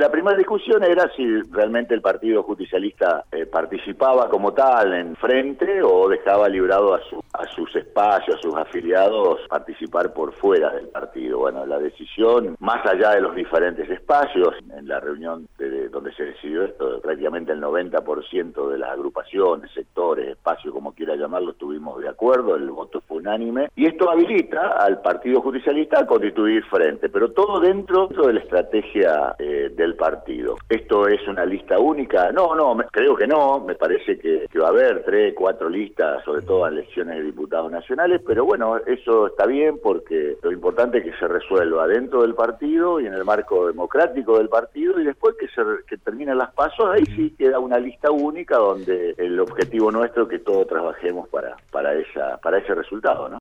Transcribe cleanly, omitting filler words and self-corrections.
La primera discusión era si realmente el Partido Justicialista participaba como tal en frente o dejaba librado a sus espacios, a sus afiliados, participar por fuera del partido. Bueno, la decisión, más allá de los diferentes espacios, en la reunión donde se decidió esto, prácticamente el 90% de las agrupaciones, sectores, espacios, como quiera llamarlo, estuvimos de acuerdo, el voto fue unánime, y esto habilita al Partido Justicialista a constituir frente, pero todo dentro de la estrategia del partido. ¿Esto es una lista única? No, creo que no, me parece que va a haber 3, 4 listas, sobre todo en elecciones de diputados nacionales, pero bueno, eso está bien porque lo importante es que se resuelva dentro del partido y en el marco democrático del partido, y después que terminen las pasos, ahí sí queda una lista única donde el objetivo nuestro es que todos trabajemos para ese resultado, ¿no?